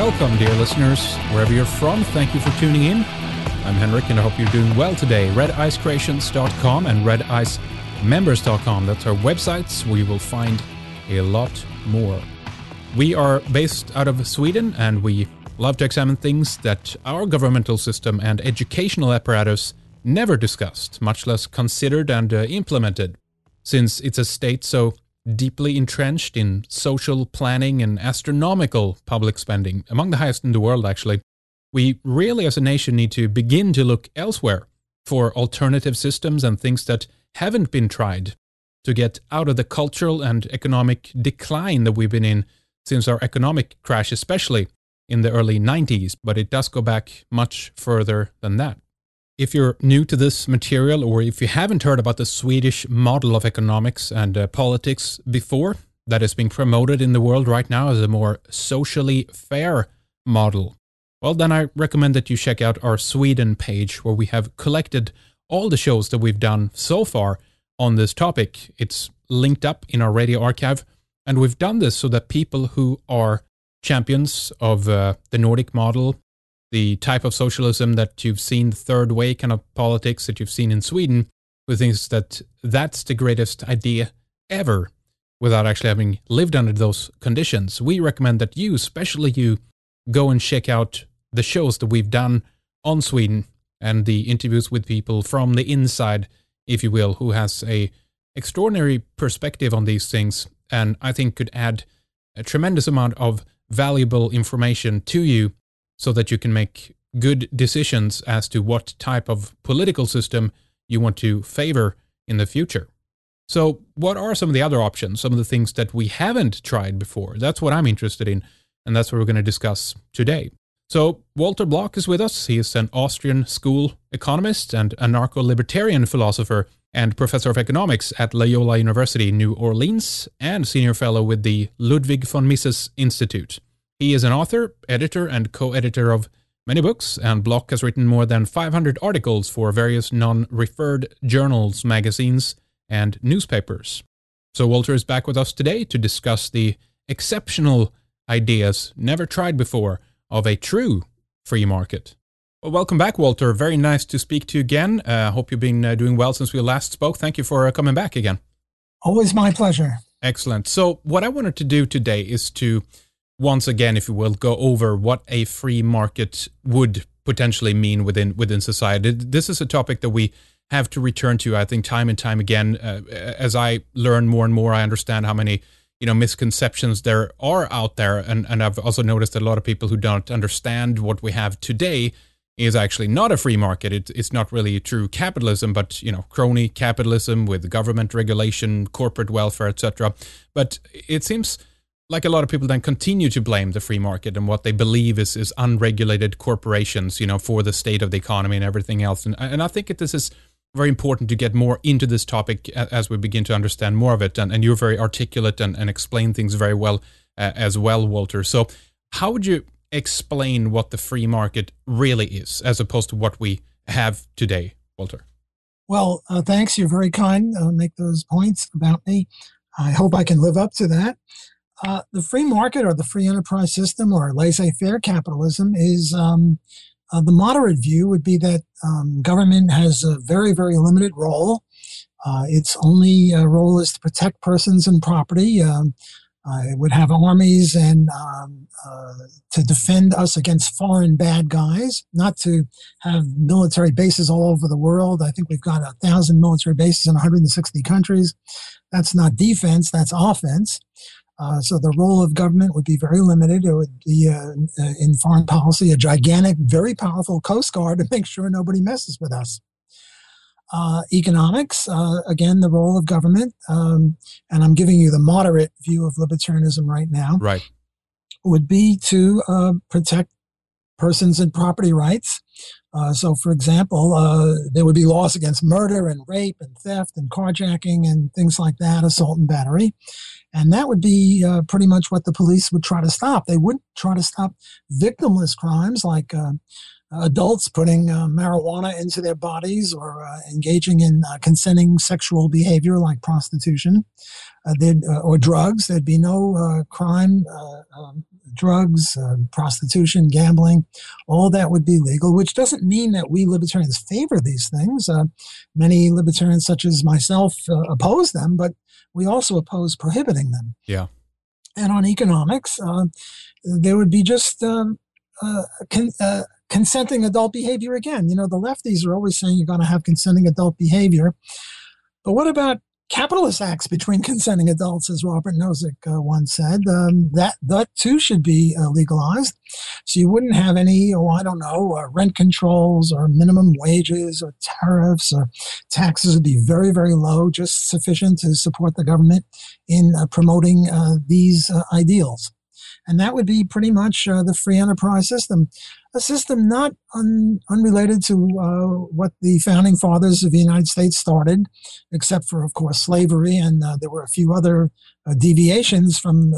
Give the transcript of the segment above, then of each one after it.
Welcome, dear listeners, wherever you're from. Thank you for tuning in. I'm Henrik, and I hope you're doing well today. RedIceCreations.com and RedIceMembers.com. That's our websites where you will find a lot more. We are based out of Sweden, and we love to examine things that our governmental system and educational apparatus never discussed, much less considered and implemented. Since it's a state so deeply entrenched in social planning and astronomical public spending, among the highest in the world actually, we really as a nation need to begin to look elsewhere for alternative systems and things that haven't been tried to get out of the cultural and economic decline that we've been in since our economic crash, especially in the early 90s, but it does go back much further than that. If you're new to this material, or if you haven't heard about the Swedish model of economics and politics before, that is being promoted in the world right now as a more socially fair model, well, then I recommend that you check out our Sweden page, where we have collected all the shows that we've done so far on this topic. It's linked up in our radio archive, and we've done this so that people who are champions of the Nordic model, the type of socialism that you've seen, the third way kind of politics that you've seen in Sweden, who thinks that that's the greatest idea ever without actually having lived under those conditions. We recommend that you, especially you, go and check out the shows that we've done on Sweden and the interviews with people from the inside, if you will, who has a extraordinary perspective on these things, and I think could add a tremendous amount of valuable information to you, so that you can make good decisions as to what type of political system you want to favor in the future. So what are some of the other options, some of the things that we haven't tried before? That's what I'm interested in, and that's what we're going to discuss today. So Walter Block is with us. He is an Austrian school economist and anarcho-libertarian philosopher and professor of economics at Loyola University in New Orleans and senior fellow with the Ludwig von Mises Institute. He is an author, editor, and co-editor of many books, and Block has written more than 500 articles for various non-referred journals, magazines, and newspapers. So Walter is back with us today to discuss the exceptional ideas never tried before of a true free market. Well, welcome back, Walter. Very nice to speak to you again. I hope you've been doing well since we last spoke. Thank you for coming back again. Always my pleasure. Excellent. So what I wanted to do today is to once again, if you will, go over what a free market would potentially mean within society. This is a topic that we have to return to, I think, time and time again. As I learn more and more, I understand how many misconceptions there are out there, and I've also noticed that a lot of people who don't understand what we have today is actually not a free market. It's not really true capitalism, but crony capitalism with government regulation, corporate welfare, etc. But it seems like a lot of people then continue to blame the free market and what they believe is unregulated corporations, for the state of the economy and everything else. And I think this is very important to get more into this topic as we begin to understand more of it. And you're very articulate and explain things very well as well, Walter. So how would you explain what the free market really is as opposed to what we have today, Walter? Well, thanks. You're very kind. Make those points about me. I hope I can live up to that. The free market or the free enterprise system or laissez-faire capitalism is the moderate view would be that government has a very, very limited role. Its only role is to protect persons and property. It would have armies and to defend us against foreign bad guys, not to have military bases all over the world. I think we've got 1,000 military bases in 160 countries. That's not defense, that's offense. So the role of government would be very limited. It would be, in foreign policy, a gigantic, very powerful Coast Guard to make sure nobody messes with us. Economics, again, the role of government, and I'm giving you the moderate view of libertarianism right now, right, would be to protect persons and property rights. So, for example, there would be laws against murder and rape and theft and carjacking and things like that, assault and battery. And that would be pretty much what the police would try to stop. They wouldn't try to stop victimless crimes like adults putting marijuana into their bodies or engaging in consenting sexual behavior like prostitution or drugs. There'd be no crime drugs, prostitution, gambling, all that would be legal, which doesn't mean that we libertarians favor these things. Many libertarians, such as myself, oppose them, but we also oppose prohibiting them. Yeah. And on economics, there would be just consenting adult behavior again. The lefties are always saying you're going to have consenting adult behavior. But what about capitalist acts between consenting adults, as Robert Nozick once said? That too should be legalized. So you wouldn't have any, rent controls or minimum wages or tariffs, or taxes would be very, very low, just sufficient to support the government in promoting these ideals. And that would be pretty much the free enterprise system, a system not unrelated to what the founding fathers of the United States started, except for, of course, slavery. And there were a few other deviations from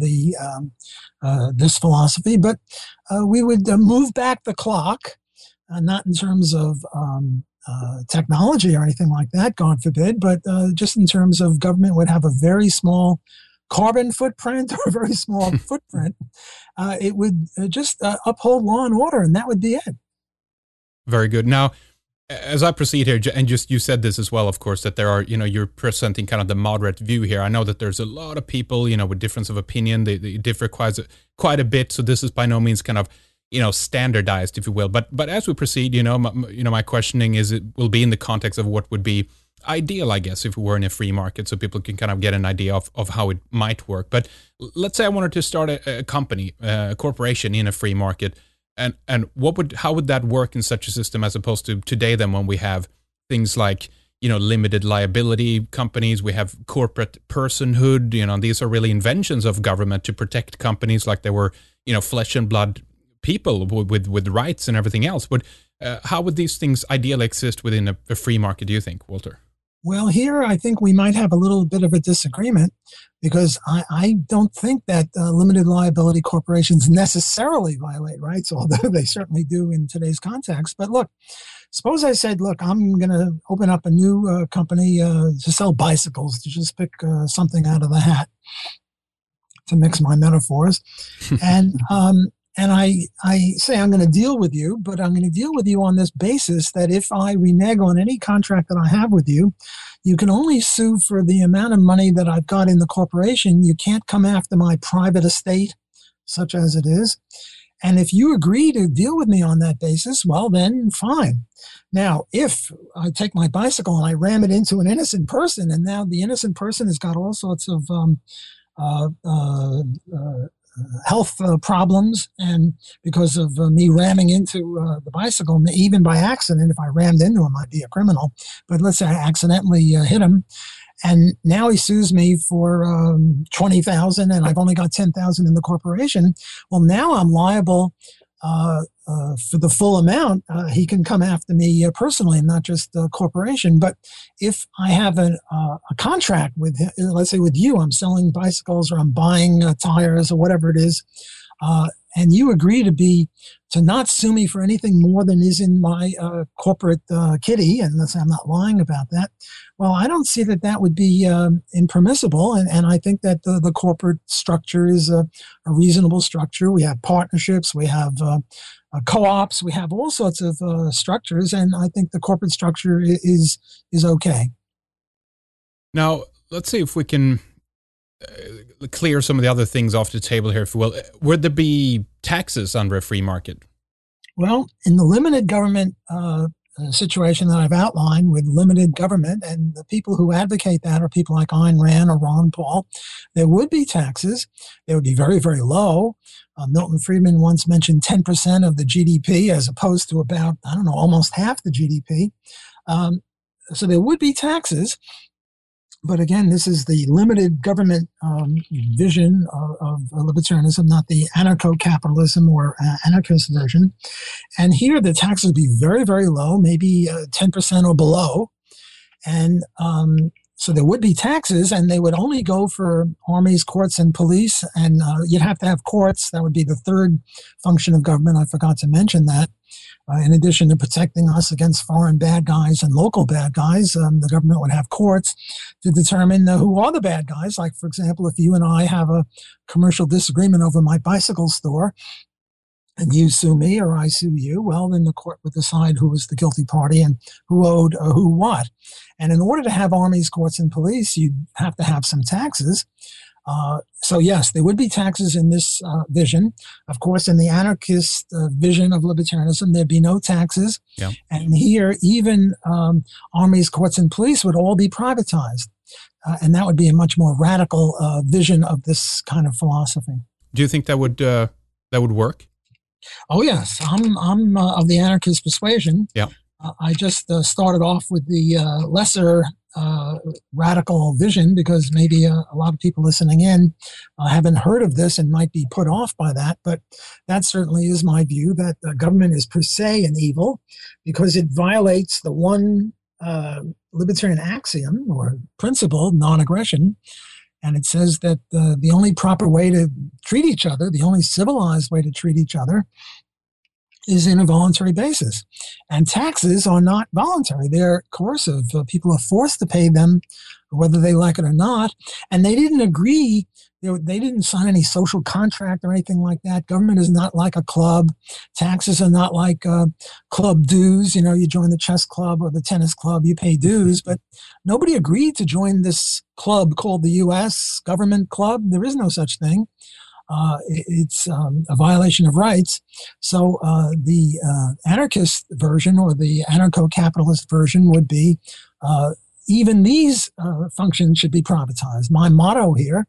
this philosophy. But we would move back the clock, not in terms of technology or anything like that, God forbid, but just in terms of government would have a very small carbon footprint or a very small footprint. It would just uphold law and order, and that would be it. Very good. Now, as I proceed here, and just you said this as well, of course, that there are, you're presenting kind of the moderate view here. I know that there's a lot of people, with difference of opinion. They differ quite a bit. So this is by no means kind of, standardized, if you will. But as we proceed, my questioning will be in the context of what would be ideal, I guess, if we were in a free market, so people can kind of get an idea of how it might work. But let's say I wanted to start a company, a corporation in a free market, and how would that work in such a system as opposed to today? Then when we have things like limited liability companies, we have corporate personhood. These are really inventions of government to protect companies like they were flesh and blood people with rights and everything else. But how would these things ideally exist within a free market, do you think, Walter? Well, here I think we might have a little bit of a disagreement, because I don't think that limited liability corporations necessarily violate rights, although they certainly do in today's context. But look, suppose I said, look, I'm going to open up a new company to sell bicycles, to just pick something out of the hat to mix my metaphors. And I say I'm going to deal with you, but I'm going to deal with you on this basis that if I renege on any contract that I have with you, you can only sue for the amount of money that I've got in the corporation. You can't come after my private estate, such as it is. And if you agree to deal with me on that basis, well, then fine. Now, if I take my bicycle and I ram it into an innocent person, and now the innocent person has got all sorts of health problems, and because of me ramming into the bicycle, even by accident, if I rammed into him, I'd be a criminal. But let's say I accidentally hit him, and now he sues me for $20,000, and I've only got $10,000 in the corporation. Well, now I'm liable for the full amount. He can come after me personally, not just the corporation. But if I have a contract with him, let's say with you, I'm selling bicycles or I'm buying tires or whatever it is, and you agree to not sue me for anything more than is in my corporate kitty, unless I'm not lying about that, well, I don't see that would be impermissible. And I think that the corporate structure is a reasonable structure. We have partnerships, we have co-ops, we have all sorts of structures, and I think the corporate structure is okay. Now, let's see if we can clear some of the other things off the table here, if you will. Would there be taxes under a free market? Well, in the limited government situation that I've outlined, with limited government, and the people who advocate that are people like Ayn Rand or Ron Paul, there would be taxes. They would be very, very low. Milton Friedman once mentioned 10% of the GDP, as opposed to about, almost half the GDP. So there would be taxes. But again, this is the limited government vision of libertarianism, not the anarcho-capitalism or anarchist version. And here the taxes would be very, very low, maybe 10% or below. And So there would be taxes, and they would only go for armies, courts, and police. And you'd have to have courts. That would be the third function of government. I forgot to mention that. In addition to protecting us against foreign bad guys and local bad guys, the government would have courts to determine who are the bad guys. Like, for example, if you and I have a commercial disagreement over my bicycle store, and you sue me or I sue you, well, then the court would decide who was the guilty party and who owed who what. And in order to have armies, courts, and police, you'd have to have some taxes. So yes, there would be taxes in this vision. Of course, in the anarchist vision of libertarianism, there'd be no taxes. Yeah. And here, even armies, courts, and police would all be privatized. And that would be a much more radical vision of this kind of philosophy. Do you think that would work? Oh yes, I'm of the anarchist persuasion. Yeah. I just started off with the lesser radical vision because maybe a lot of people listening in haven't heard of this and might be put off by that. But that certainly is my view, that government is per se an evil because it violates the one libertarian axiom or principle, non-aggression. And it says that the only proper way to treat each other, the only civilized way to treat each other, is in a voluntary basis. And taxes are not voluntary. They're coercive. People are forced to pay them whether they like it or not. And they didn't agree. They didn't sign any social contract or anything like that. Government is not like a club. Taxes are not like club dues. You know, you join the chess club or the tennis club, you pay dues. But nobody agreed to join this club called the U.S. government club. There is no such thing. It's a violation of rights. So the anarchist version or the anarcho-capitalist version would be even these functions should be privatized. My motto here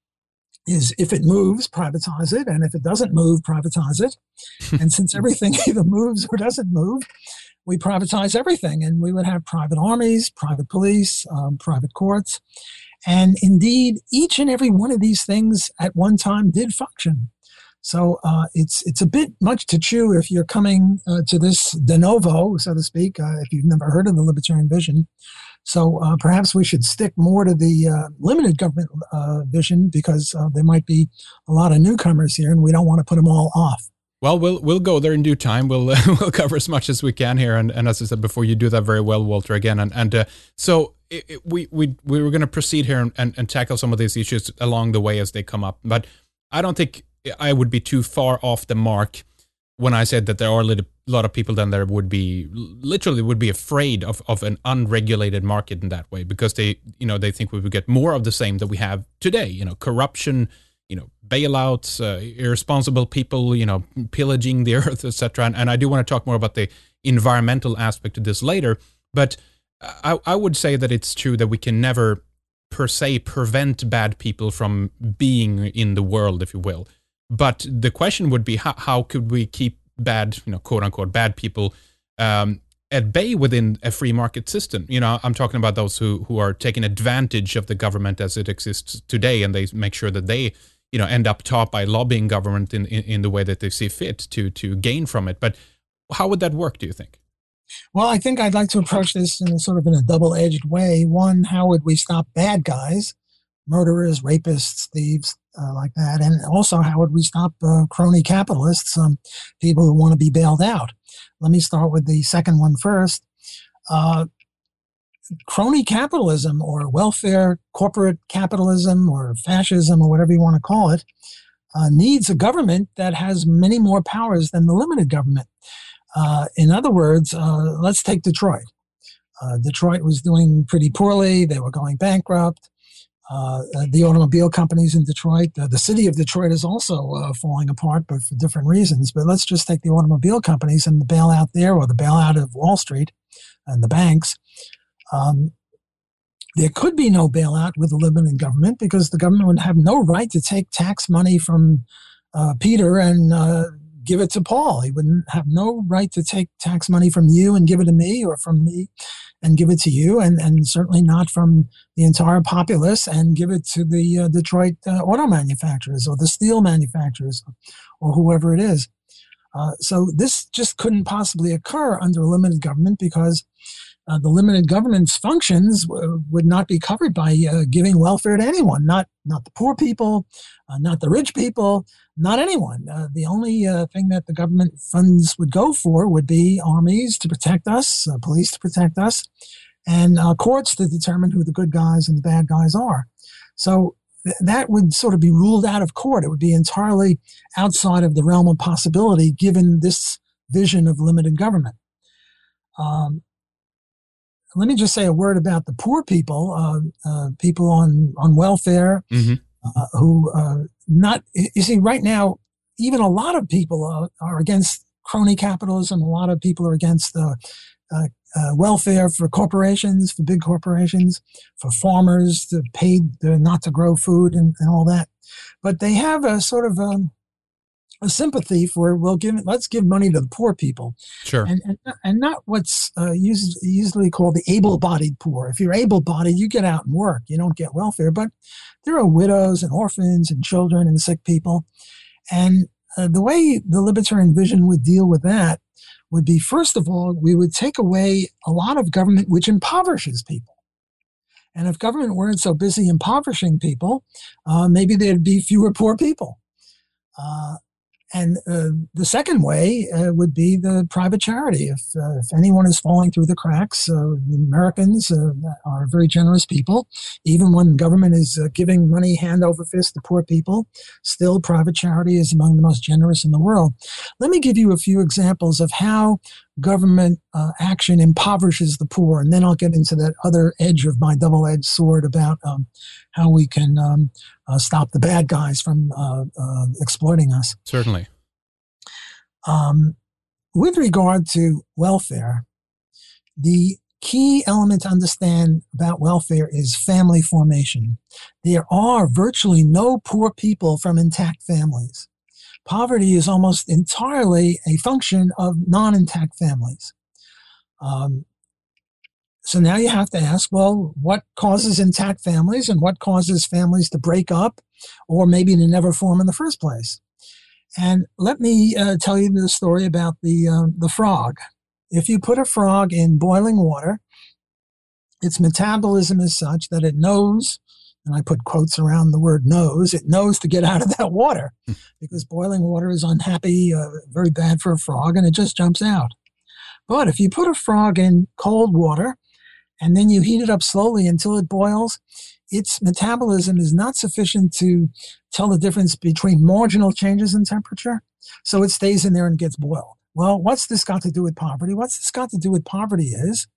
is if it moves, privatize it, and if it doesn't move, privatize it. And since everything either moves or doesn't move, we privatize everything, and we would have private armies, private police, private courts. And indeed, each and every one of these things at one time did function. So it's a bit much to chew if you're coming to this de novo, so to speak, if you've never heard of the libertarian vision. So perhaps we should stick more to the limited government vision because there might be a lot of newcomers here, and we don't want to put them all off. Well, we'll go there in due time. We'll cover as much as we can here, and as I said before, you do that very well, Walter. Again, so we were going to proceed here and tackle some of these issues along the way as they come up. But I don't think I would be too far off the mark when I said that there are a lot of people then there would be afraid of an unregulated market in that way because they think we would get more of the same that we have today. Corruption. Bailouts, irresponsible people, pillaging the earth, etc. And I do want to talk more about the environmental aspect of this later. But I would say that it's true that we can never, per se, prevent bad people from being in the world, if you will. But the question would be, how could we keep bad, quote unquote, bad people at bay within a free market system? I'm talking about those who are taking advantage of the government as it exists today, and they make sure that they end up top by lobbying government in the way that they see fit to gain from it. But how would that work, do you think? Well, I think I'd like to approach this in a double-edged way. One, how would we stop bad guys, murderers, rapists, thieves, like that? And also, how would we stop crony capitalists, people who want to be bailed out? Let me start with the second one first. Crony capitalism or welfare corporate capitalism or fascism or whatever you want to call it needs a government that has many more powers than the limited government. In other words, let's take Detroit. Detroit was doing pretty poorly. They were going bankrupt. The automobile companies in Detroit, the city of Detroit is also falling apart, but for different reasons. But let's just take the automobile companies and the bailout there or the bailout of Wall Street and the banks. There could be no bailout with the limited government because the government would have no right to take tax money from Peter and give it to Paul. He wouldn't have no right to take tax money from you and give it to me, or from me and give it to you, and certainly not from the entire populace and give it to the Detroit auto manufacturers or the steel manufacturers or whoever it is. So this just couldn't possibly occur under a limited government because the limited government's functions would not be covered by giving welfare to anyone, not the poor people, not the rich people, not anyone. The only thing that the government funds would go for would be armies to protect us, police to protect us, and courts to determine who the good guys and the bad guys are. So that would sort of be ruled out of court. It would be entirely outside of the realm of possibility given this vision of limited government. Let me just say a word about the poor people, people on welfare, who you see, right now, even a lot of people are against crony capitalism. A lot of people are against welfare for corporations, for big corporations, for farmers to pay not to grow food and all that. But they have a sort of a sympathy for, let's give money to the poor people. Sure. And not what's usually called the able-bodied poor. If you're able-bodied, you get out and work. You don't get welfare. But there are widows and orphans and children and sick people. And the way the libertarian vision would deal with that would be, first of all, we would take away a lot of government which impoverishes people. And if government weren't so busy impoverishing people, maybe there'd be fewer poor people. And the second way would be the private charity. If anyone is falling through the cracks, Americans are very generous people. Even when government is giving money hand over fist to poor people, still private charity is among the most generous in the world. Let me give you a few examples of how government action impoverishes the poor, and then I'll get into that other edge of my double-edged sword about how we can stop the bad guys from exploiting us. Certainly. With regard to welfare, the key element to understand about welfare is family formation. There are virtually no poor people from intact families. Poverty is almost entirely a function of non-intact families. So now you have to ask, well, what causes intact families and what causes families to break up or maybe to never form in the first place? And let me tell you the story about the frog. If you put a frog in boiling water, its metabolism is such that it knows, and I put quotes around the word knows, it knows to get out of that water because boiling water is unhappy, very bad for a frog, and it just jumps out. But if you put a frog in cold water and then you heat it up slowly until it boils, its metabolism is not sufficient to tell the difference between marginal changes in temperature, so it stays in there and gets boiled. Well, what's this got to do with poverty? What's this got to do with poverty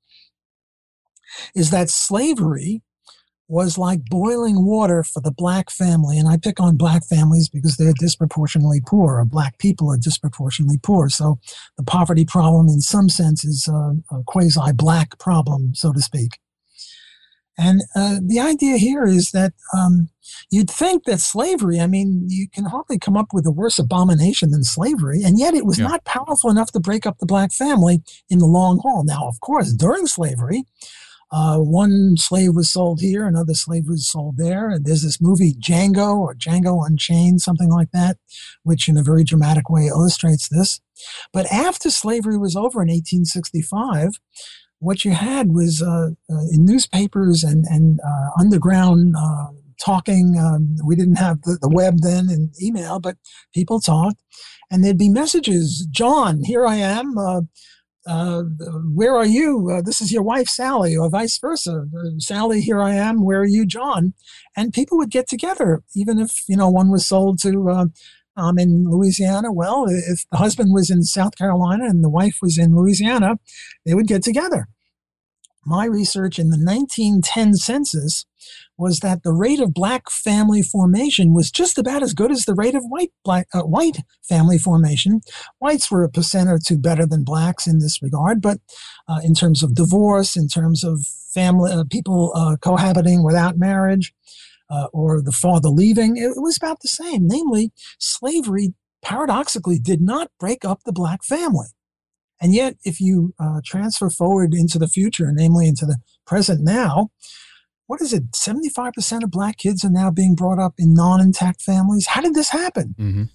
is that slavery was like boiling water for the black family. And I pick on black families because they're disproportionately poor, or black people are disproportionately poor. So the poverty problem in some sense is a quasi-black problem, so to speak. And the idea here is that you'd think that slavery, I mean, you can hardly come up with a worse abomination than slavery, and yet it was not powerful enough to break up the black family in the long haul. Now, of course, during slavery, one slave was sold here, another slave was sold there. And there's this movie Django or Django Unchained, something like that, which in a very dramatic way illustrates this. But after slavery was over in 1865, what you had was in newspapers and underground talking. We didn't have the web then and email, but people talked. And there'd be messages, John, here I am. Where are you? This is your wife, Sally, or vice versa. Sally, here I am. Where are you, John? And people would get together, even if, one was sold to, in Louisiana. Well, if the husband was in South Carolina and the wife was in Louisiana, they would get together. My research in the 1910 census was that the rate of black family formation was just about as good as the rate of white family formation. Whites were a percent or two better than blacks in this regard, but in terms of divorce, in terms of family, people cohabiting without marriage, or the father leaving, it was about the same. Namely, slavery paradoxically did not break up the black family. And yet, if you transfer forward into the future, namely into the present now, what is it? 75% of black kids are now being brought up in non-intact families. How did this happen? Mm-hmm.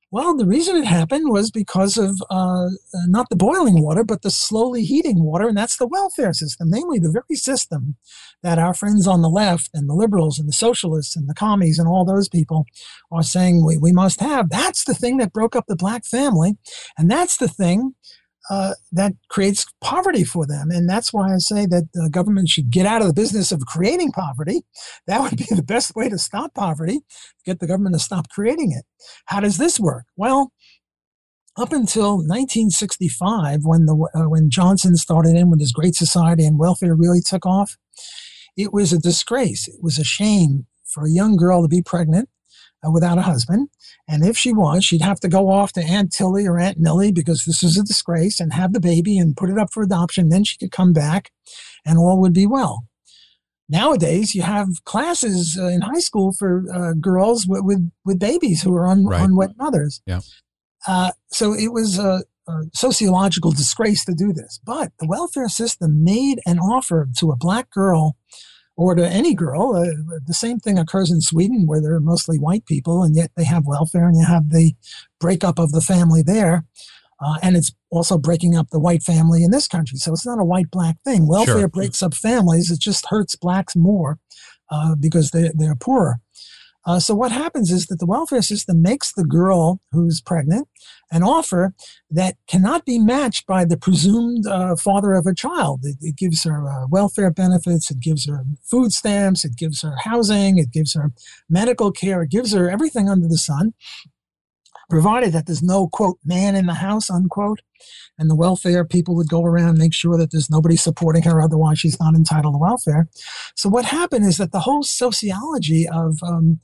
Well, the reason it happened was because of not the boiling water, but the slowly heating water, and that's the welfare system, namely the very system that our friends on the left and the liberals and the socialists and the commies and all those people are saying we must have. That's the thing that broke up the black family, and that's the thing that creates poverty for them. And that's why I say that the government should get out of the business of creating poverty. That would be the best way to stop poverty, get the government to stop creating it. How does this work? Well, up until 1965, when Johnson started in with his Great Society and welfare really took off, it was a disgrace. It was a shame for a young girl to be pregnant without a husband. And if she was, she'd have to go off to Aunt Tilly or Aunt Millie because this was a disgrace and have the baby and put it up for adoption. Then she could come back and all would be well. Nowadays, you have classes in high school for girls with babies who are unwed mothers. Yeah. So it was a sociological disgrace to do this. But the welfare system made an offer to a black girl or to any girl. The same thing occurs in Sweden, where they're mostly white people, and yet they have welfare, and you have the breakup of the family there. And it's also breaking up the white family in this country. So it's not a white-black thing. Welfare breaks up families. It just hurts blacks more because they're poorer. So what happens is that the welfare system makes the girl who's pregnant an offer that cannot be matched by the presumed father of a child. It gives her welfare benefits. It gives her food stamps. It gives her housing. It gives her medical care. It gives her everything under the sun, provided that there's no, quote, man in the house, unquote. And the welfare people would go around and make sure that there's nobody supporting her. Otherwise, she's not entitled to welfare. So what happened is that the whole sociology of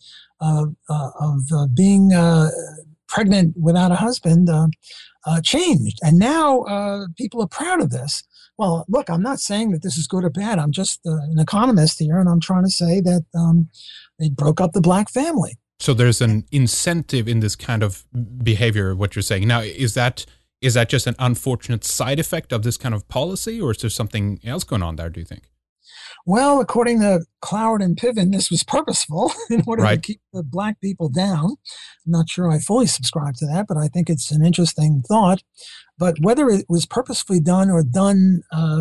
being pregnant without a husband changed. And now people are proud of this. Well, look, I'm not saying that this is good or bad. I'm just an economist here, and I'm trying to say that it broke up the black family. So there's an incentive in this kind of behavior, what you're saying. Now, is that just an unfortunate side effect of this kind of policy, or is there something else going on there, do you think? Well, according to Cloward and Piven, this was purposeful in order to keep the black people down. I'm not sure I fully subscribe to that, but I think it's an interesting thought. But whether it was purposefully done or done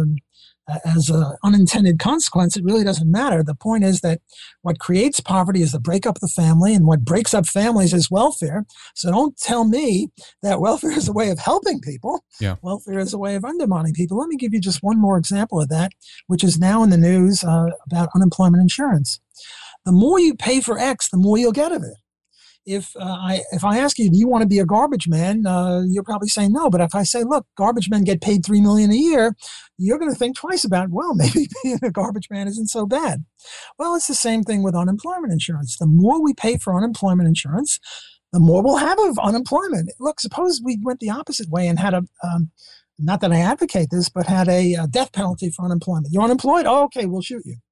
as an unintended consequence, it really doesn't matter. The point is that what creates poverty is the breakup of the family, and what breaks up families is welfare. So don't tell me that welfare is a way of helping people. Yeah. Welfare is a way of undermining people. Let me give you just one more example of that, which is now in the news about unemployment insurance. The more you pay for X, the more you'll get of it. If I ask you, do you want to be a garbage man? You'll probably say no. But if I say, look, garbage men get paid $3 million a year, you're going to think twice about, well, maybe being a garbage man isn't so bad. Well, it's the same thing with unemployment insurance. The more we pay for unemployment insurance, the more we'll have of unemployment. Look, suppose we went the opposite way and had not that I advocate this, but had a death penalty for unemployment. You're unemployed? Oh, okay, we'll shoot you.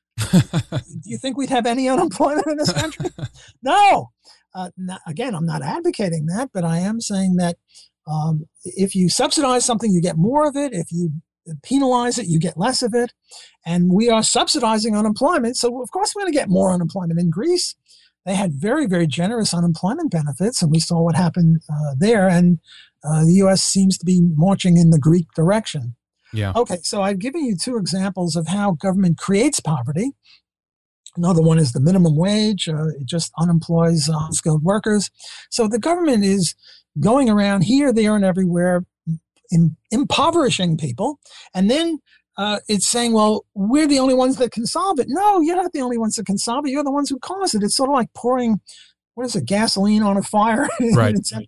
Do you think we'd have any unemployment in this country? No. Again, I'm not advocating that, but I am saying that if you subsidize something, you get more of it. If you penalize it, you get less of it. And we are subsidizing unemployment. So, of course, we're going to get more unemployment. In Greece, they had very, very generous unemployment benefits, and we saw what happened there. And the U.S. seems to be marching in the Greek direction. Yeah. Okay, so I've given you two examples of how government creates poverty. Another one is the minimum wage. It just unemploys unskilled workers. So the government is going around here, there, and everywhere, impoverishing people. And then it's saying, well, we're the only ones that can solve it. No, you're not the only ones that can solve it. You're the ones who cause it. It's sort of like pouring, gasoline on a fire in an attempt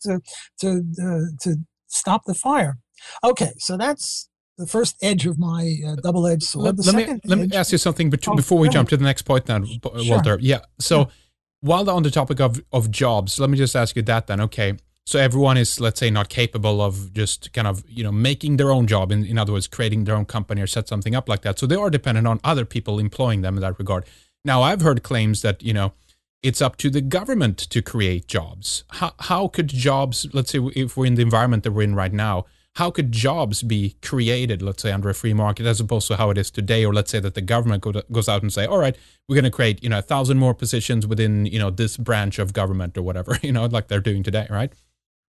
to stop the fire. Okay, so that's the first edge of my double-edged sword. Let me ask you something before we jump to the next point now, Walter. Sure. Yeah. So while on the topic of jobs, let me just ask you that then. Okay. So everyone is, let's say, not capable of just kind of, making their own job. In other words, creating their own company or set something up like that. So they are dependent on other people employing them in that regard. Now, I've heard claims that, it's up to the government to create jobs. How could jobs, let's say, if we're in the environment that we're in right now, how could jobs be created, let's say, under a free market as opposed to how it is today? Or let's say that the government goes out and say, all right, we're going to create, 1,000 more positions within, this branch of government or whatever, like they're doing today, right?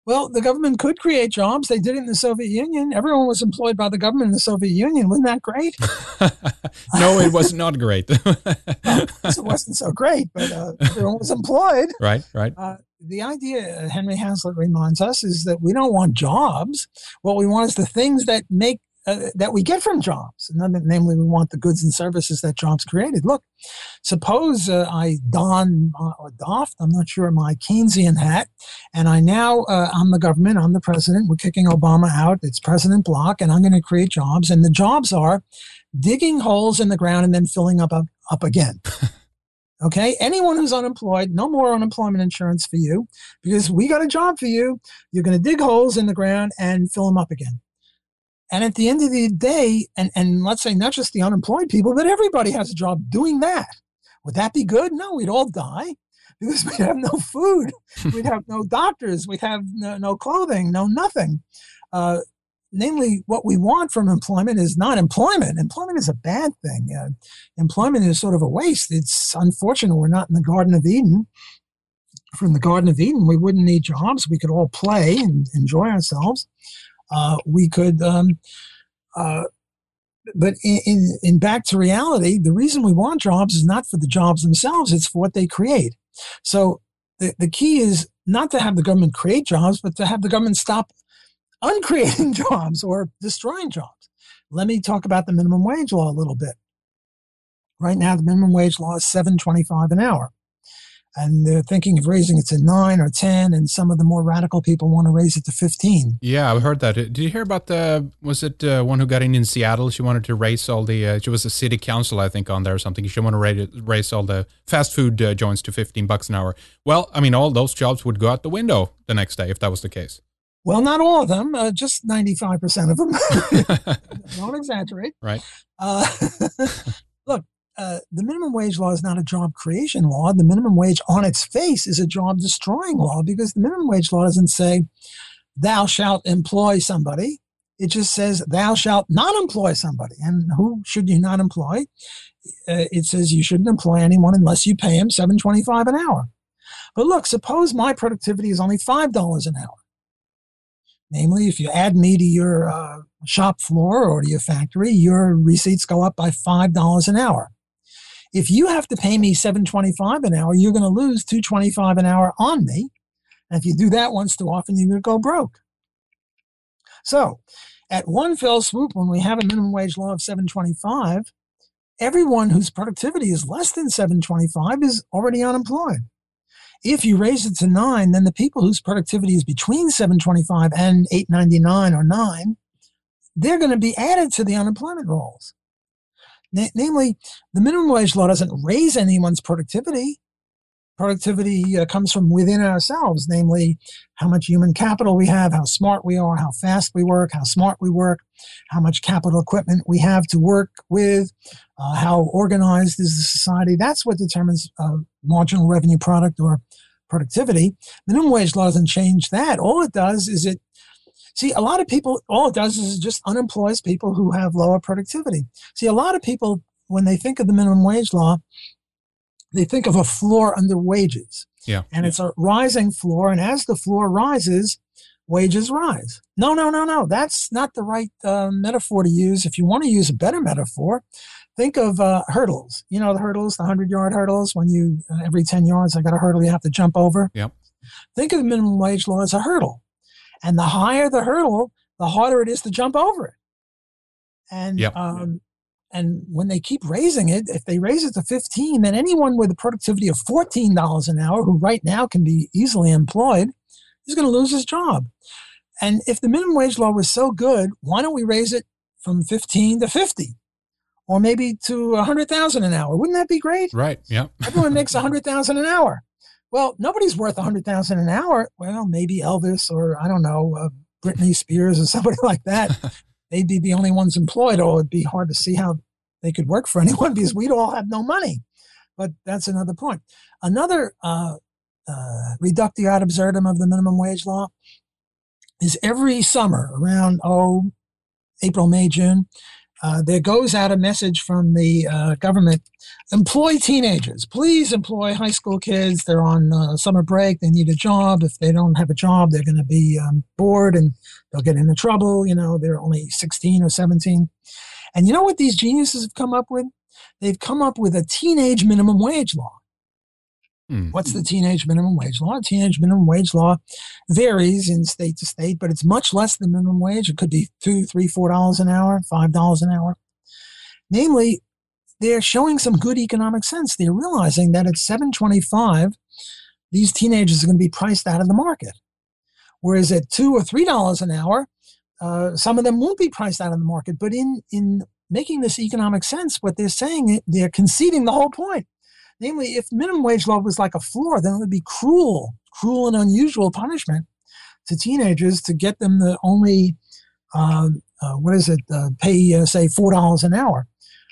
Well, the government could create jobs. They did it in the Soviet Union. Everyone was employed by the government in the Soviet Union. Wasn't that great? No, it was not great. Well, it wasn't so great, but everyone was employed. Right, right. The idea, Henry Hazlitt reminds us, is that we don't want jobs. What we want is the things that make that we get from jobs. Namely, we want the goods and services that jobs created. Look, suppose I don or doffed, I'm not sure, my Keynesian hat, and I'm the government, I'm the president, we're kicking Obama out, it's President Block, and I'm going to create jobs. And the jobs are digging holes in the ground and then filling up again. Okay, anyone who's unemployed, no more unemployment insurance for you, because we got a job for you. You're going to dig holes in the ground and fill them up again. And at the end of the day, and let's say not just the unemployed people, but everybody has a job doing that. Would that be good? No, we'd all die because we'd have no food. We'd have no doctors. We'd have no clothing, no nothing. Namely, what we want from employment is not employment. Employment is a bad thing. Employment is sort of a waste. It's unfortunate we're not in the Garden of Eden. From the Garden of Eden, we wouldn't need jobs. We could all play and enjoy ourselves. We could, but in back to reality, the reason we want jobs is not for the jobs themselves, it's for what they create. So the key is not to have the government create jobs, but to have the government stop uncreating jobs or destroying jobs. Let me talk about the minimum wage law a little bit. Right now, the minimum wage law is $7.25 an hour. And they're thinking of raising it to 9 or 10, and some of the more radical people want to raise it to 15. Yeah, I heard that. Did you hear about was it one who got in Seattle? She wanted to raise all the, she was a city council, I think, on there or something. She wanted to raise all the fast food joints to $15 an hour. Well, I mean, all those jobs would go out the window the next day if that was the case. Well, not all of them, just 95% of them. Don't exaggerate. Right. Look, the minimum wage law is not a job creation law. The minimum wage on its face is a job destroying law, because the minimum wage law doesn't say thou shalt employ somebody. It just says thou shalt not employ somebody. And who should you not employ? It says you shouldn't employ anyone unless you pay him $7.25 an hour. But look, suppose my productivity is only $5 an hour. Namely, if you add me to your shop floor or to your factory, your receipts go up by $5 an hour. If you have to pay me $7.25 an hour, you're going to lose $2.25 an hour on me. And if you do that once too often, you're going to go broke. So at one fell swoop, when we have a minimum wage law of $7.25, everyone whose productivity is less than $7.25 is already unemployed. If you raise it to 9, then the people whose productivity is between $7.25 and $8.99 or 9, they're going to be added to the unemployment rolls. Namely, the minimum wage law doesn't raise anyone's productivity. Productivity comes from within ourselves, namely how much human capital we have, how smart we are, how fast we work, how smart we work, how much capital equipment we have to work with, how organized is the society. That's what determines marginal revenue product or productivity. Minimum wage law doesn't change that. All it does is a lot of people, all it does is just unemploys people who have lower productivity. See, a lot of people, when they think of the minimum wage law, they think of a floor under wages. Yeah. And it's a rising floor. And as the floor rises, wages rise. No. That's not the right metaphor to use. If you want to use a better metaphor, think of hurdles. You know, the hurdles, the 100-yard hurdles, when you, every 10 yards, I got a hurdle you have to jump over. Yep. Think of the minimum wage law as a hurdle. And the higher the hurdle, the harder it is to jump over it. And yep. And when they keep raising it, if they raise it to 15, then anyone with a productivity of $14 an hour, who right now can be easily employed, is going to lose his job. And if the minimum wage law was so good, why don't we raise it from 15 to 50? Or maybe to 100,000 an hour? Wouldn't that be great? Right. Yeah. Everyone makes 100,000 an hour. Well, nobody's worth 100,000 an hour. Well, maybe Elvis, or I don't know, Britney Spears or somebody like that. They'd be the only ones employed, or it'd be hard to see how they could work for anyone because we'd all have no money. But that's another point. Another reductio ad absurdum of the minimum wage law is every summer around, April, May, June, there goes out a message from the government: employ teenagers. Please employ high school kids. They're on summer break. They need a job. If they don't have a job, they're going to be bored and they'll get into trouble. They're only 16 or 17. And you know what these geniuses have come up with? They've come up with a teenage minimum wage law. What's the teenage minimum wage law? Teenage minimum wage law varies in state to state, but it's much less than minimum wage. It could be $2, $3, $4 an hour, $5 an hour. Namely, they're showing some good economic sense. They're realizing that at $7.25, these teenagers are going to be priced out of the market. Whereas at $2 or $3 an hour, some of them won't be priced out of the market. But in making this economic sense, what they're saying, they're conceding the whole point. Namely, if minimum wage law was like a floor, then it would be cruel and unusual punishment to teenagers to get them to only, pay, say, $4 an hour.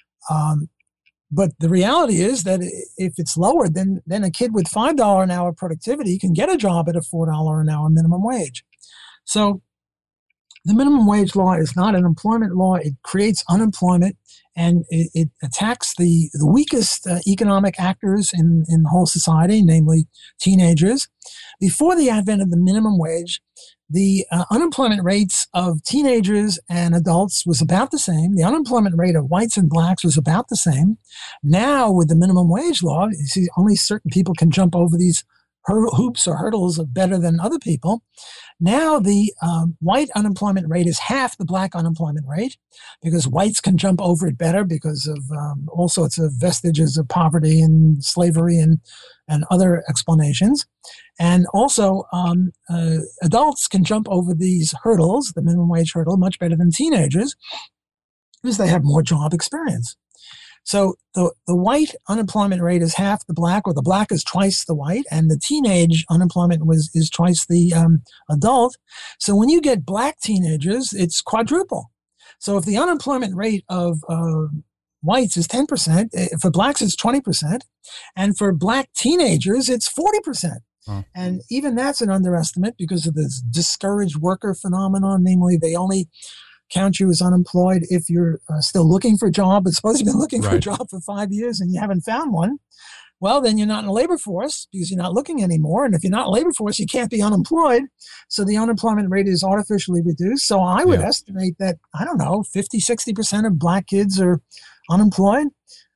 But the reality is that if it's lower, then a kid with $5 an hour productivity can get a job at a $4 an hour minimum wage. So the minimum wage law is not an employment law. It creates unemployment, and it attacks the weakest economic actors in the whole society, namely teenagers. Before the advent of the minimum wage, the unemployment rates of teenagers and adults was about the same. The unemployment rate of whites and blacks was about the same. Now, with the minimum wage law, you see only certain people can jump over these hoops or hurdles better than other people. Now the white unemployment rate is half the black unemployment rate because whites can jump over it better because of all sorts of vestiges of poverty and slavery and other explanations. And also adults can jump over these hurdles, the minimum wage hurdle, much better than teenagers because they have more job experience. So the white unemployment rate is half the black, or the black is twice the white, and the teenage unemployment is twice the adult. So when you get black teenagers, it's quadruple. So if the unemployment rate of whites is 10%, for blacks it's 20%, and for black teenagers it's 40%. And even that's an underestimate because of this discouraged worker phenomenon. Namely, they only count you as unemployed if you're still looking for a job, but suppose you've been looking for a job for 5 years and you haven't found one. Well, then you're not in the labor force because you're not looking anymore. And if you're not in the labor force, you can't be unemployed. So the unemployment rate is artificially reduced. So I would estimate that, 50, 60% of black kids are unemployed.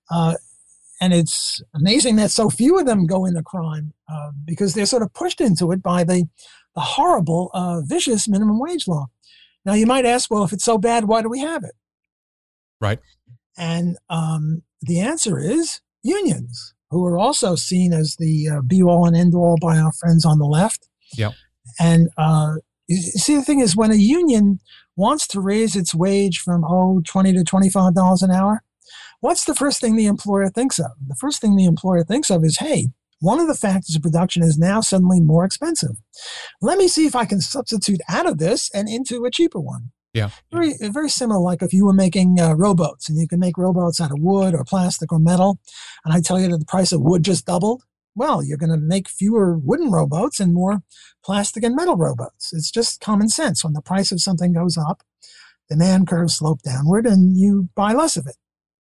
And it's amazing that so few of them go into crime because they're sort of pushed into it by the horrible, vicious minimum wage law. Now, you might ask, well, if it's so bad, why do we have it? Right. And the answer is unions, who are also seen as the be-all and end-all by our friends on the left. Yep. And you see, the thing is, when a union wants to raise its wage from, $20 to $25 an hour, what's the first thing the employer thinks of? The first thing the employer thinks of is, hey, one of the factors of production is now suddenly more expensive. Let me see if I can substitute out of this and into a cheaper one. Yeah. Very similar, like if you were making rowboats, and you can make rowboats out of wood or plastic or metal, and I tell you that the price of wood just doubled, well, you're going to make fewer wooden rowboats and more plastic and metal rowboats. It's just common sense. When the price of something goes up, demand curves slope downward, and you buy less of it.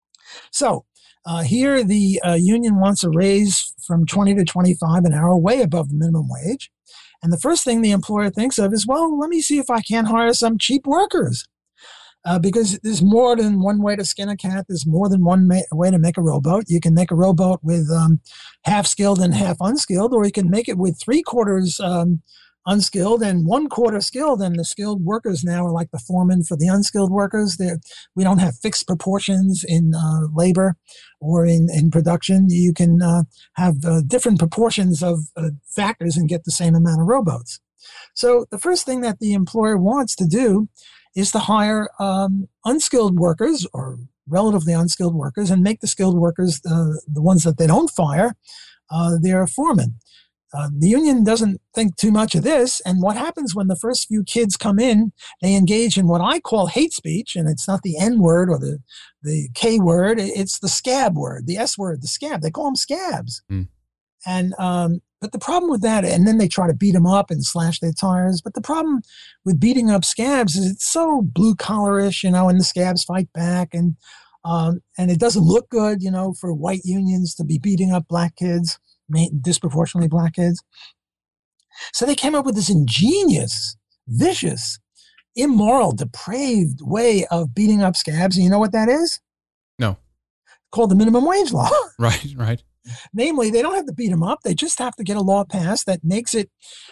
So here the union wants a raise from 20 to 25 an hour, way above the minimum wage. And the first thing the employer thinks of is, well, let me see if I can't hire some cheap workers. Because there's more than one way to skin a cat. There's more than one way to make a rowboat. You can make a rowboat with half skilled and half unskilled, or you can make it with 3/4 unskilled and 1/4 skilled. And the skilled workers now are like the foreman for the unskilled workers. We don't have fixed proportions in labor or in production. You can have different proportions of factors and get the same amount of rowboats. So the first thing that the employer wants to do is to hire unskilled workers or relatively unskilled workers and make the skilled workers, the ones that they don't fire, their foremen. The union doesn't think too much of this. And what happens when the first few kids come in, they engage in what I call hate speech. And it's not the N word or the K word. It's the scab word, the S word, the scab. They call them scabs. And But the problem with that, and then they try to beat them up and slash their tires. But the problem with beating up scabs is it's so blue collarish, and the scabs fight back, and it doesn't look good, for white unions to be beating up black kids, disproportionately black kids. So they came up with this ingenious, vicious, immoral, depraved way of beating up scabs. And you know what that is? No. Called the minimum wage law. Right. Namely, they don't have to beat them up. They just have to get a law passed that makes it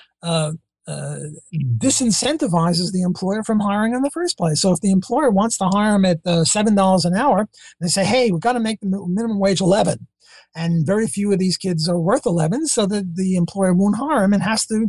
disincentivizes the employer from hiring in the first place. So if the employer wants to hire them at $7 an hour, they say, hey, we've got to make the minimum wage 11. And very few of these kids are worth 11, so that the employer won't hire them and has to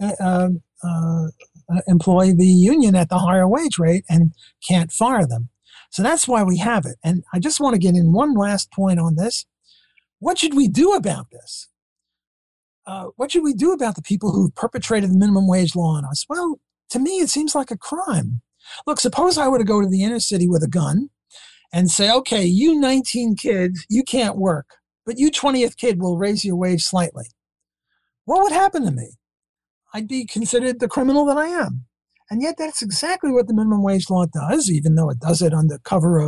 employ the union at the higher wage rate and can't fire them. So that's why we have it. And I just want to get in one last point on this. What should we do about this? What should we do about the people who've perpetrated the minimum wage law on us? Well, to me, it seems like a crime. Look, suppose I were to go to the inner city with a gun and say, okay, you 19 kids, you can't work, but you 20th kid will raise your wage slightly. What would happen to me? I'd be considered the criminal that I am. And yet that's exactly what the minimum wage law does, even though it does it under color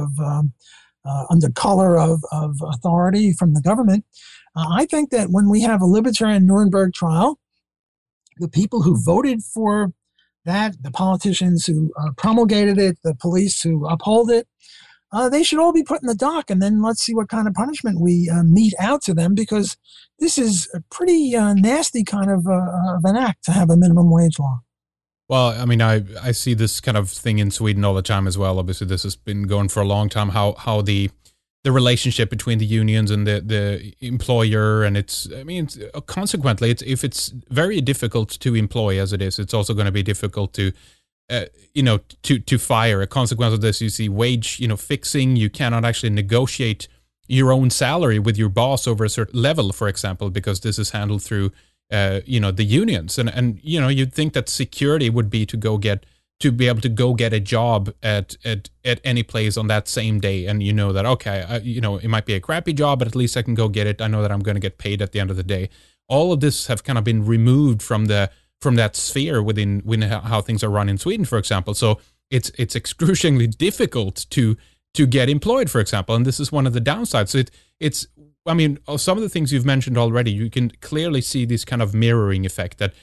of authority from the government. I think that when we have a libertarian Nuremberg trial, the people who voted for that, the politicians who promulgated it, the police who uphold it, they should all be put in the dock, and then let's see what kind of punishment we mete out to them, because this is a pretty nasty kind of an act to have a minimum wage law. Well, I mean, I see this kind of thing in Sweden all the time as well. Obviously, this has been going for a long time, how the relationship between the unions and the employer, and consequently, if it's very difficult to employ as it is, it's also going to be difficult to fire. A consequence of this, you see wage, fixing. You cannot actually negotiate your own salary with your boss over a certain level, for example, because this is handled through, the unions. And you'd think that security would be to be able to go get a job at any place on that same day. And that, okay, it might be a crappy job, but at least I can go get it. I know that I'm going to get paid at the end of the day. All of this have kind of been removed from that sphere within how things are run in Sweden, for example. So it's excruciatingly difficult to get employed, for example. And this is one of the downsides. So it's some of the things you've mentioned already, you can clearly see this kind of mirroring effect, that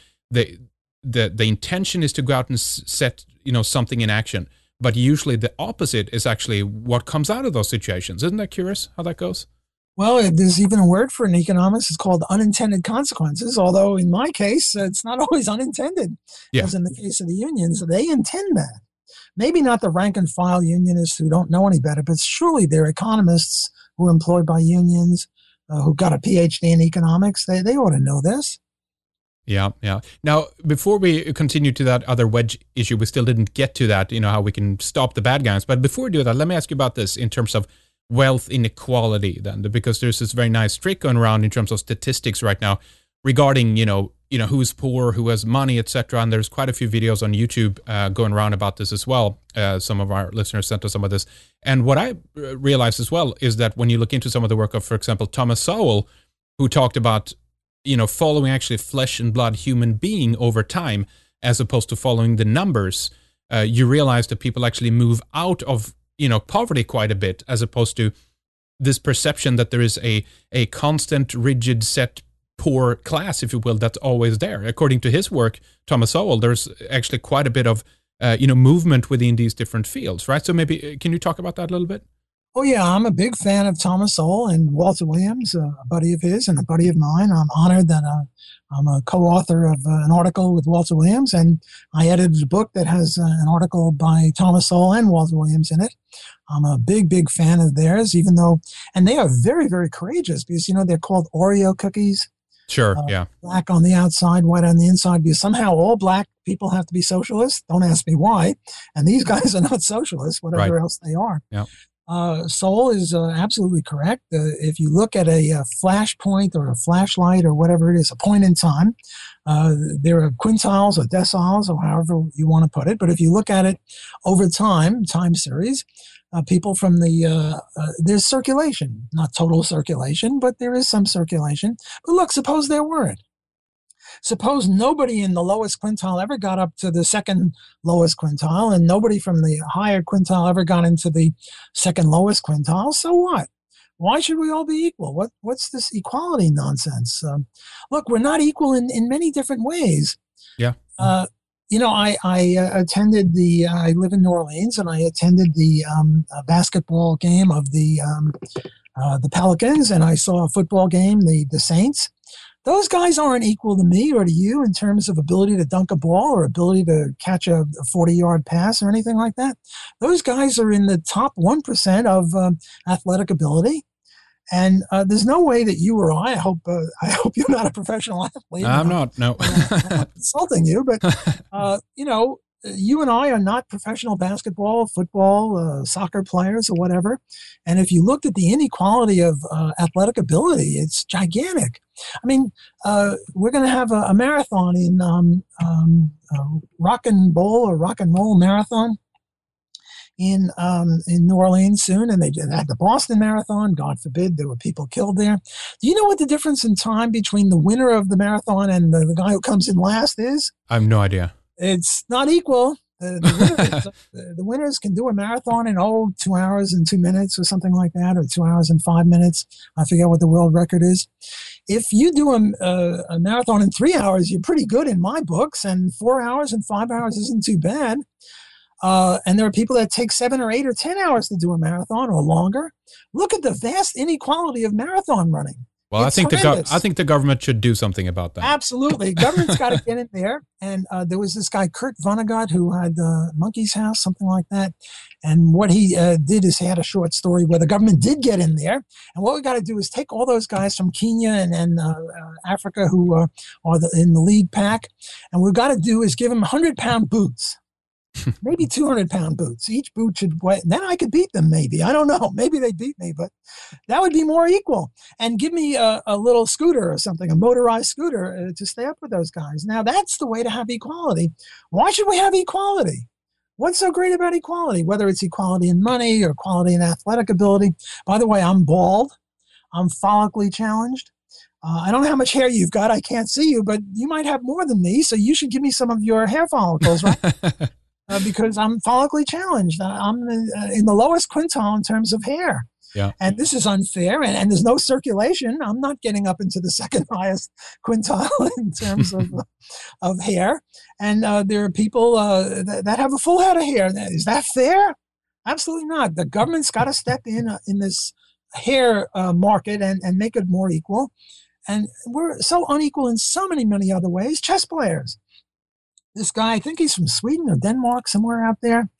the intention is to go out and set something in action, but usually the opposite is actually what comes out of those situations. Isn't that curious how that goes? Well, there's even a word for it in economics. It's called unintended consequences, although in my case, it's not always unintended, as in the case of the unions. They intend that. Maybe not the rank and file unionists who don't know any better, but surely they're economists who are employed by unions, who got a PhD in economics. They ought to know this. Yeah. Now, before we continue to that other wedge issue, we still didn't get to that, how we can stop the bad guys. But before we do that, let me ask you about this in terms of wealth inequality then, because there's this very nice trick going around in terms of statistics right now regarding, who's poor, who has money, etc. And there's quite a few videos on YouTube going around about this as well. Some of our listeners sent us some of this. And what I realized as well is that when you look into some of the work of, for example, Thomas Sowell, who talked about, following actually flesh and blood human being over time, as opposed to following the numbers, you realize that people actually move out of, poverty quite a bit, as opposed to this perception that there is a constant, rigid, set, poor class, if you will, that's always there. According to his work, Thomas Sowell, there's actually quite a bit of, movement within these different fields, right? So maybe, can you talk about that a little bit? Oh, yeah, I'm a big fan of Thomas Sowell and Walter Williams, a buddy of his and a buddy of mine. I'm honored that I'm a co-author of an article with Walter Williams, and I edited a book that has an article by Thomas Sowell and Walter Williams in it. I'm a big, big fan of theirs, and they are very, very courageous because, they're called Oreo cookies. Sure, yeah. Black on the outside, white on the inside, because somehow all black people have to be socialists. Don't ask me why. And these guys are not socialists, whatever else they are. Yeah. Sowell is absolutely correct. If you look at a flash point or a flashlight or whatever it is, a point in time, there are quintiles or deciles or however you want to put it. But if you look at it over time series, people from there's circulation, not total circulation, but there is some circulation. But look, suppose there weren't. Suppose nobody in the lowest quintile ever got up to the second lowest quintile, and nobody from the higher quintile ever got into the second lowest quintile. So what? Why should we all be equal? What's this equality nonsense? Look, we're not equal in many different ways. Yeah. I attended I live in New Orleans, and I attended the basketball game of the Pelicans, and I saw a football game, the Saints. Those guys aren't equal to me or to you in terms of ability to dunk a ball or ability to catch a 40-yard pass or anything like that. Those guys are in the top 1% of athletic ability. And there's no way that you or I hope you're not a professional athlete. I'm not, no. I'm not insulting you, but, you and I are not professional basketball, football, soccer players or whatever. And if you looked at the inequality of athletic ability, it's gigantic. I mean, we're going to have a marathon in Rock and Roll Marathon in New Orleans soon, and they had the Boston Marathon. God forbid there were people killed there. Do you know what the difference in time between the winner of the marathon and the guy who comes in last is? I have no idea. It's not equal. The winners can do a marathon in 2 hours and 2 minutes or something like that, or 2 hours and 5 minutes. I forget what the world record is. If you do a marathon in 3 hours, you're pretty good in my books, and 4 hours and 5 hours isn't too bad. And there are people that take 7 or 8 or 10 hours to do a marathon or longer. Look at the vast inequality of marathon running. Well, I think the government should do something about that. Absolutely. Government's got to get in there. And there was this guy, Kurt Vonnegut, who had Monkey's House, something like that. And what he did is he had a short story where the government did get in there. And what we got to do is take all those guys from Kenya and Africa who are in the lead pack. And what we've got to do is give them 100-pound boots. Maybe 200-pound boots. Each boot should weigh. Then I could beat them, maybe. I don't know. Maybe they beat me, but that would be more equal. And give me a little scooter or something, a motorized scooter to stay up with those guys. Now, that's the way to have equality. Why should we have equality? What's so great about equality? Whether it's equality in money or equality in athletic ability. By the way, I'm bald. I'm follically challenged. I don't know how much hair you've got. I can't see you, but you might have more than me, so you should give me some of your hair follicles, right? Because I'm follically challenged. I'm in the lowest quintile in terms of hair. Yeah. And this is unfair, and there's no circulation. I'm not getting up into the second highest quintile in terms of hair. And there are people that have a full head of hair. Is that fair? Absolutely not. The government's got to step in this hair market and make it more equal. And we're so unequal in so many other ways. Chess players. This guy, I think he's from Sweden or Denmark, somewhere out there.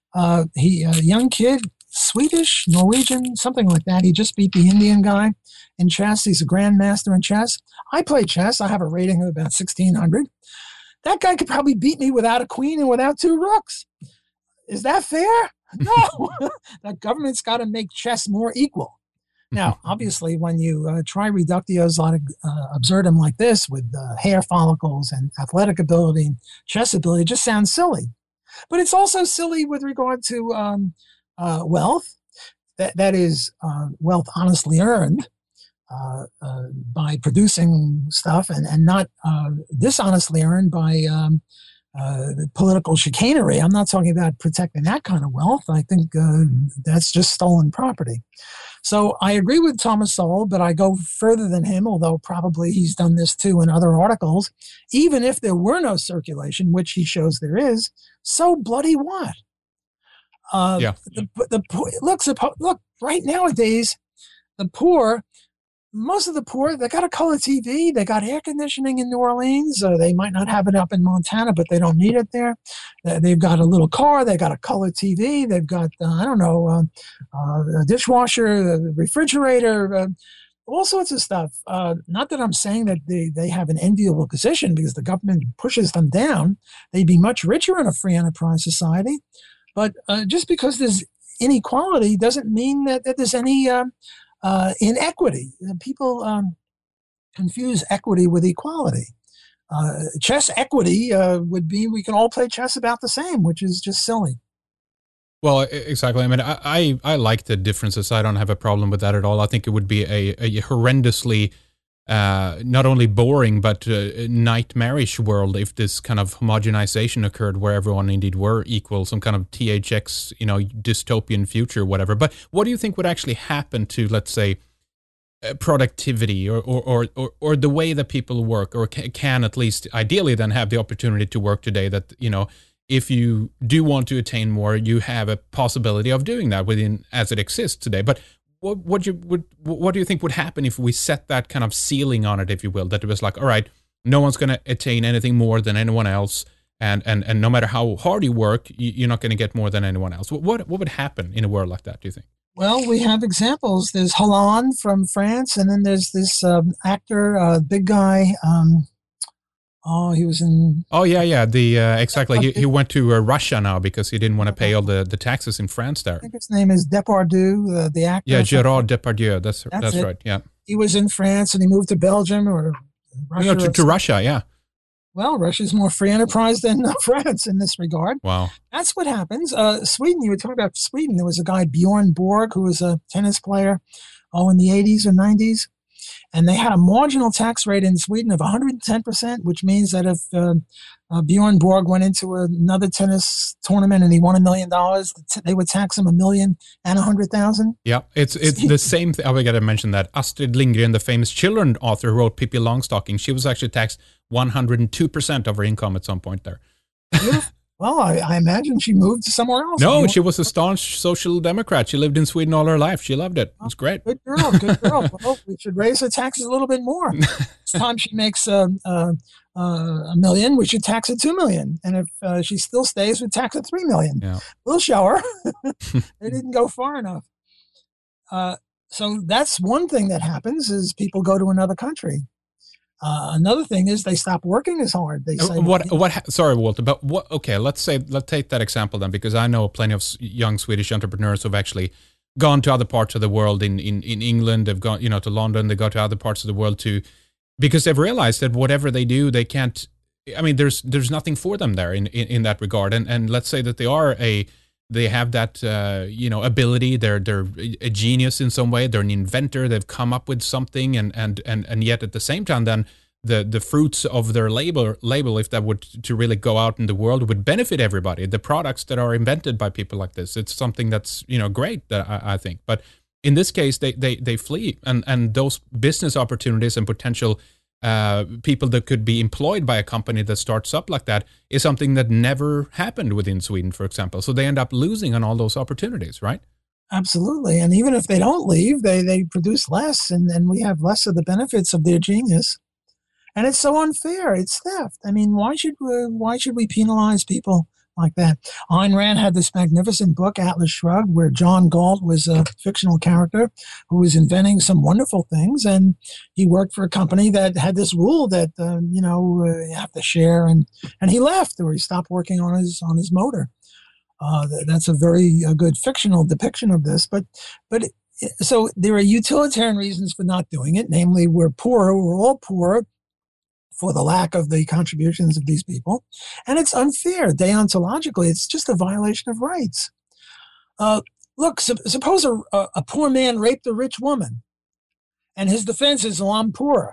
He a young kid, Swedish, Norwegian, something like that. He just beat the Indian guy in chess. He's a grandmaster in chess. I play chess. I have a rating of about 1,600. That guy could probably beat me without a queen and without 2 rooks. Is that fair? No. The government's got to make chess more equal. Now, obviously, when you try reductios ad absurdum like this with hair follicles and athletic ability and chess ability, it just sounds silly. But it's also silly with regard to wealth. That is wealth honestly earned by producing stuff and not dishonestly earned by political chicanery. I'm not talking about protecting that kind of wealth. I think that's just stolen property. So I agree with Thomas Sowell, but I go further than him, although probably he's done this too in other articles. Even if there were no circulation, which he shows there is, so bloody what? Look, right nowadays, the poor, most of the poor, they got a color TV, they got air conditioning in New Orleans. They might not have it up in Montana, but they don't need it there. They've got a little car, they got a color TV, they've got, a dishwasher, a refrigerator, all sorts of stuff. Not that I'm saying that they have an enviable position because the government pushes them down. They'd be much richer in a free enterprise society. But just because there's inequality doesn't mean that there's any inequity. People confuse equity with equality. Chess equity would be we can all play chess about the same, which is just silly. Well, exactly. I mean, I like the differences. I don't have a problem with that at all. I think it would be a horrendously not only boring but nightmarish world if this kind of homogenization occurred where everyone indeed were equal, some kind of THX, dystopian future, whatever. But what do you think would actually happen to, let's say, productivity or the way that people work, or can at least ideally then have the opportunity to work today, that, if you do want to attain more, you have a possibility of doing that within as it exists today. But what do you think would happen if we set that kind of ceiling on it, if you will, that it was like, all right, no one's going to attain anything more than anyone else, and no matter how hard you work, you're not going to get more than anyone else. What would happen in a world like that, do you think? Well, we have examples. There's Hollande from France, and then there's this actor, big guy. He was in... Oh, yeah. Exactly. He went to Russia now because he didn't want to pay all the taxes in France there. I think his name is Depardieu, the actor. Yeah, Gerard Depardieu. That's right, yeah. He was in France, and he moved to Belgium or Russia. No, to Russia, yeah. Well, Russia's more free enterprise than France in this regard. Wow. That's what happens. Sweden, you were talking about Sweden. There was a guy, Bjorn Borg, who was a tennis player, in the 80s or 90s. And they had a marginal tax rate in Sweden of 110%, which means that if Bjorn Borg went into another tennis tournament and he won $1 million, they would tax him $1,100,000. Yeah, it's the same thing. I got to mention that Astrid Lindgren, the famous children author who wrote Pippi Longstocking, she was actually taxed 102% of her income at some point there. Well, I imagine she moved to somewhere else. No, she was a staunch social democrat. She lived in Sweden all her life. She loved it. It was great. Good girl. Well, we should raise her taxes a little bit more. This time she makes $1 million, we should tax it $2 million. And if she still stays, we tax it $3 million. Yeah. We'll show her. They didn't go far enough. So that's one thing that happens is people go to another country. Another thing is they stop working as hard. They say, sorry, Walter, but let's take that example then, because I know plenty of young Swedish entrepreneurs who've actually gone to other parts of the world. In England, they've gone, to London, they go to other parts of the world because they've realized that whatever they do, they can't, there's nothing for them there in that regard. And let's say that they have that, ability. They're a genius in some way. They're an inventor. They've come up with something, and yet at the same time, then the fruits of their label, if that would to really go out in the world, would benefit everybody. The products that are invented by people like this, it's something that's great. That I think, but in this case, they flee, and those business opportunities and potential people that could be employed by a company that starts up like that is something that never happened within Sweden, for example. So they end up losing on all those opportunities, right? Absolutely. And even if they don't leave, they produce less, and we have less of the benefits of their genius. And it's so unfair. It's theft. Why should we penalize people like that? Ayn Rand had this magnificent book, Atlas Shrugged, where John Galt was a fictional character who was inventing some wonderful things, and he worked for a company that had this rule that you have to share, and he left, or he stopped working on his motor. That's a very good fictional depiction of this, but so there are utilitarian reasons for not doing it. Namely, we're all poor for the lack of the contributions of these people. And it's unfair. Deontologically, it's just a violation of rights. Look, suppose a poor man raped a rich woman, and his defense is, well, I'm poor.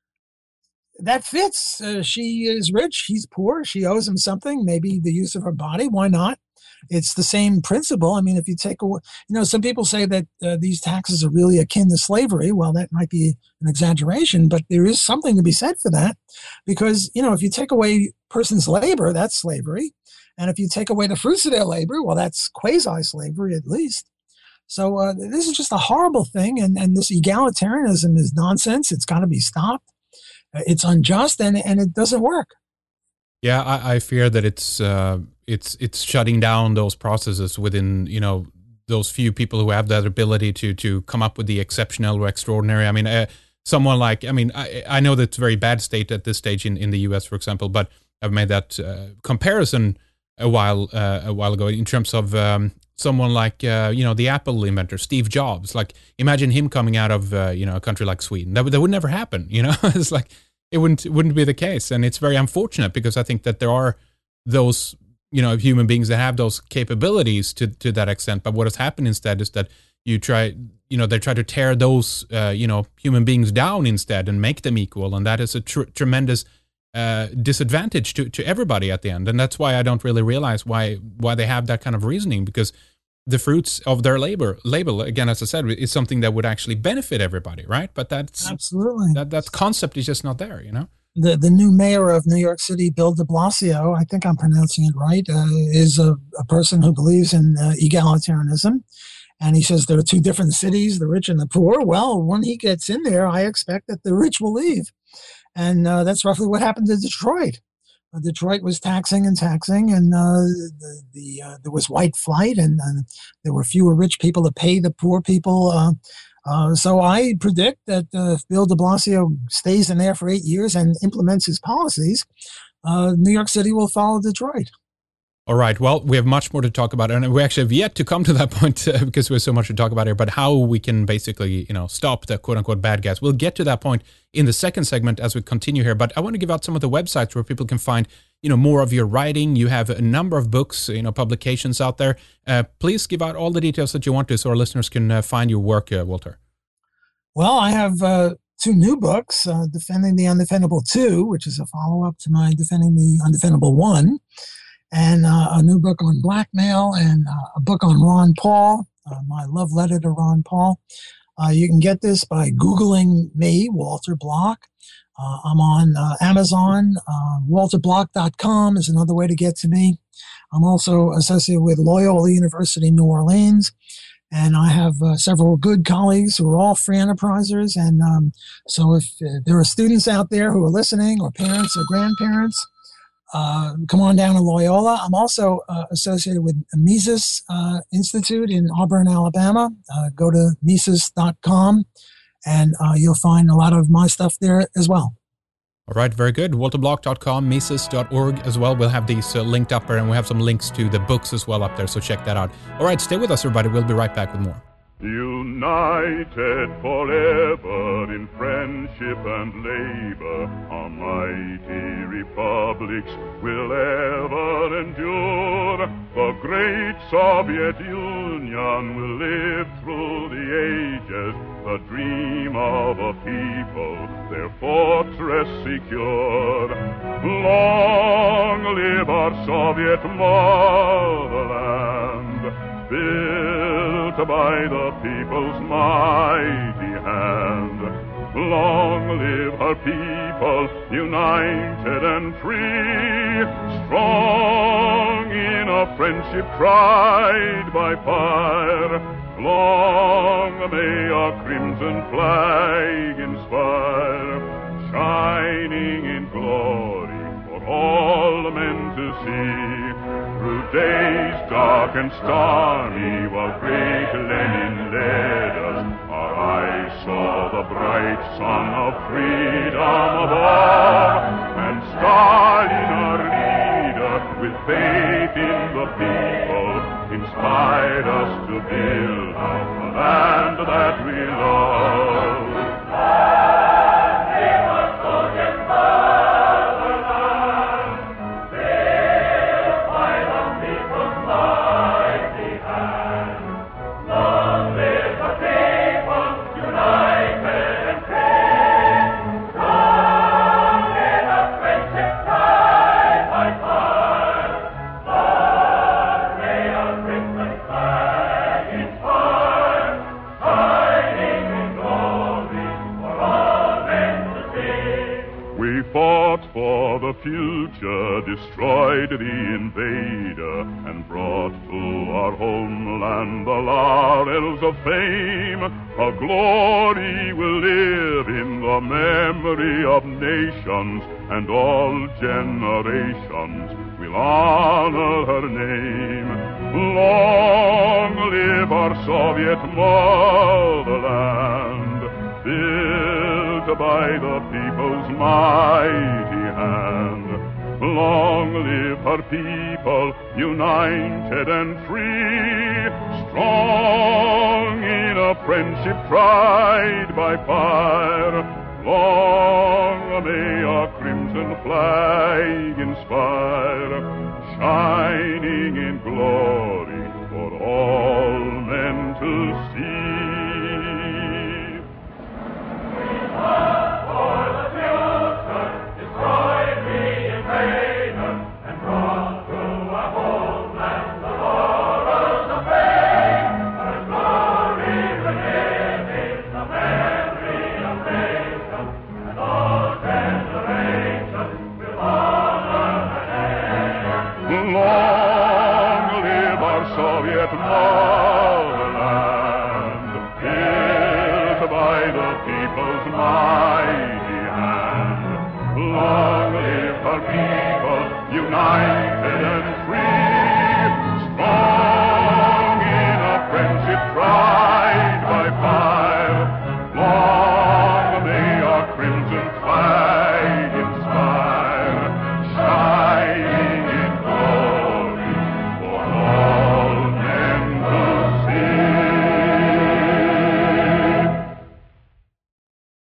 That fits. She is rich, he's poor, she owes him something, maybe the use of her body, why not? It's the same principle. If you take away, some people say that these taxes are really akin to slavery. Well, that might be an exaggeration, but there is something to be said for that, because, if you take away a person's labor, that's slavery. And if you take away the fruits of their labor, well, that's quasi-slavery at least. So this is just a horrible thing. And this egalitarianism is nonsense. It's got to be stopped. It's unjust, and it doesn't work. Yeah, I fear that it's shutting down those processes within those few people who have that ability to come up with the exceptional or extraordinary. Someone like I know that's very bad state at this stage in the U.S., for example, but I've made that comparison a while ago in terms of someone like the Apple inventor Steve Jobs. Like, imagine him coming out of a country like Sweden. That would never happen. It's like it wouldn't be the case, and it's very unfortunate, because I think that there are those human beings that have those capabilities to that extent. But what has happened instead is that you try they try to tear those, human beings down instead and make them equal. And that is a tremendous disadvantage to everybody at the end. And that's why I don't really realize why they have that kind of reasoning, because the fruits of their labor, again, as I said, is something that would actually benefit everybody, right? But that's absolutely that concept is just not there, The new mayor of New York City, Bill de Blasio, I think I'm pronouncing it right, is a person who believes in egalitarianism. And he says there are two different cities, the rich and the poor. Well, when he gets in there, I expect that the rich will leave. And that's roughly what happened to Detroit. Detroit was taxing, and there was white flight, and there were fewer rich people to pay the poor people. So I predict that if Bill de Blasio stays in there for 8 years and implements his policies, New York City will follow Detroit. All right. Well, we have much more to talk about, and we actually have yet to come to that point because there's so much to talk about here. But how we can basically, stop the quote-unquote bad guys. We'll get to that point in the second segment as we continue here. But I want to give out some of the websites where people can find, more of your writing. You have a number of books, publications out there. Please give out all the details that you want to, so our listeners can find your work, Walter. Well, I have 2 new books: Defending the Undefendable 2, which is a follow-up to my Defending the Undefendable 1. And a new book on blackmail, and a book on Ron Paul, my love letter to Ron Paul. You can get this by Googling me, Walter Block. I'm on Amazon. WalterBlock.com is another way to get to me. I'm also associated with Loyola University New Orleans, and I have several good colleagues who are all free enterprisers. And so if there are students out there who are listening, or parents or grandparents, come on down to Loyola. I'm also associated with Mises Institute in Auburn, Alabama. Go to Mises.com, and you'll find a lot of my stuff there as well. All right, very good. WalterBlock.com, Mises.org as well. We'll have these linked up there, and we'll have some links to the books as well up there, so check that out. All right, stay with us, everybody. We'll be right back with more. United forever in friendship and labor, our mighty republics will ever endure. The great Soviet Union will live through the ages, the dream of a people, their fortress secured. Long live our Soviet motherland, built by the people's mighty hand. Long live her people, united and free, strong in a friendship tried by fire. Long may our crimson flag inspire, shining in glory for all men to see. Through days dark and stormy, while great Lenin led us, our eyes saw the bright sun of freedom above. And Stalin, our leader, with faith in the people, inspired us to build the land that we love. For the future, destroyed the invader, and brought to our homeland the laurels of fame. Her glory will live in the memory of nations, and all generations will honor her name. Long live our Soviet motherland, built by the people's mighty hand. Long live her people, united and free, strong in a friendship tried by fire. Long may our crimson flag inspire, shining in glory for all men to see. the people's mighty hand. Long live her people, united